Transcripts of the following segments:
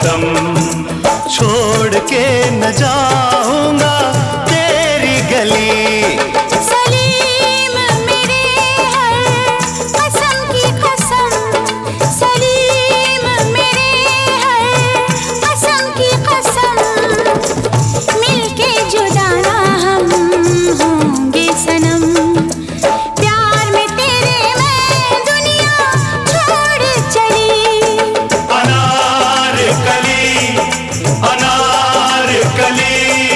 दम, छोड़ के न जाऊंगा तेरी गली। सलीम मेरे हर कसम की कसम, सलीम मेरे हर कसम की कसम, मिलके जुदा ना हम होंगे सनम, प्यार में तेरे मैं दुनिया छोड़ चली। अनारकली अनारकली।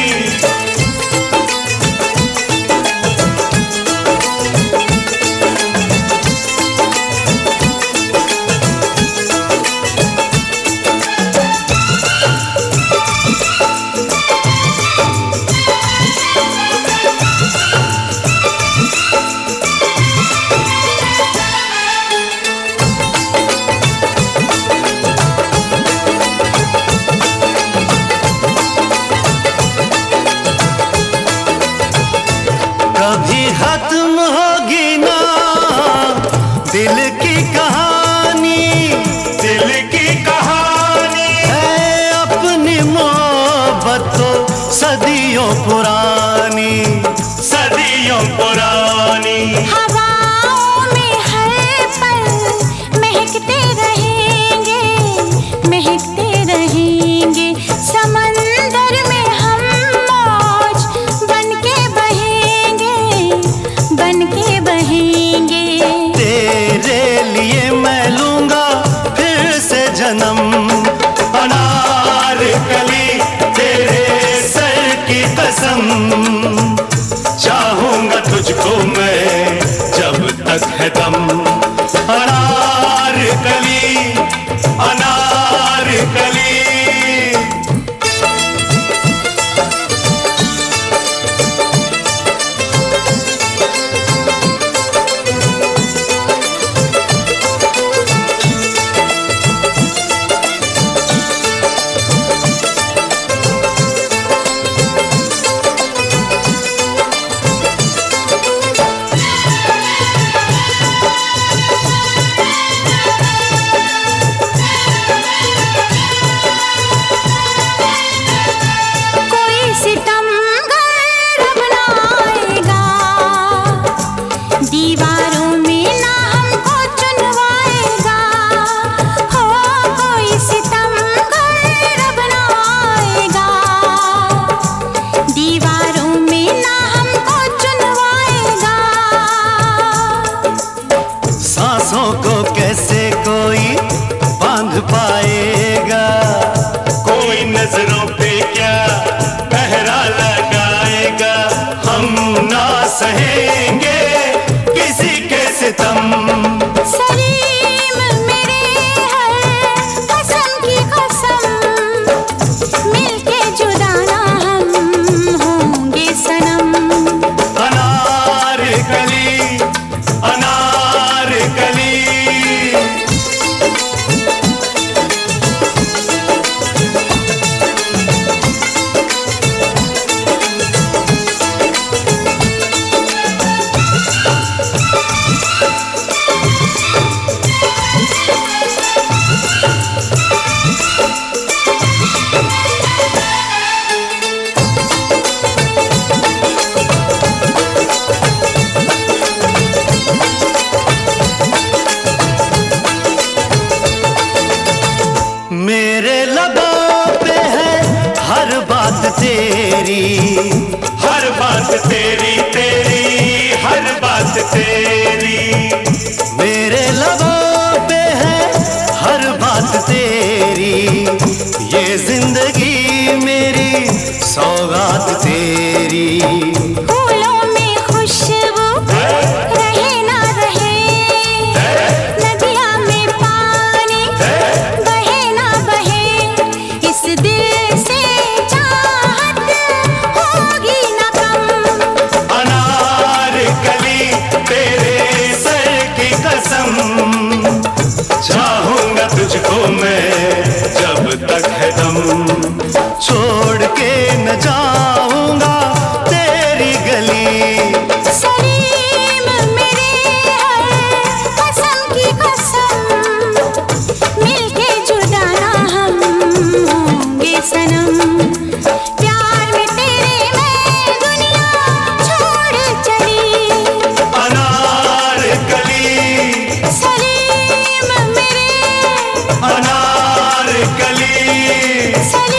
कभी खत्म होगी ना दिल की कहानी, दिल की कहानी है अपनी मोहब्बत तो सदियों पुरानी, सदियों पुरानी। हवाओं में हर पल महकते रहेंगे, महकते रहेंगे, समंदर में हम मौज बनके बहेंगे, बनके बहेंगे। तेरे लिए मैं लूंगा फिर से जन्म। अनारकली तेरे सर की कसम, चाहूंगा तुझको मैं जब तक है दम। अनारकली अनारकली। कोई सितमगर अब ना आएगा, दीवारों में ना हमको चुनवाएगा। हो कोई सितमगर अब ना आएगा, दीवारों में ना हमको चुनवाएगा। सांसों को कैसे कोई बांध पाएगा, कोई नजरों पे क्या पहरा लगाएगा। हम ना सहेंगे किसी के सितम। सलीम मेरे हर कसम की कसम, मिलके जुदा ना हम होंगे सनम। अनारकली अनारकली। मेरे लबों पे है हर बात तेरी, हर बात तेरी तेरी, हर बात तेरी। मेरे लबों पे है हर बात तेरी, ये जिंदगी मेरी सौगात तेरी। फूलों में खुशबू रहे ना रहे, नदियाँ में पानी बहे ना बहे, इस दिल से चाहत हो अनारकली।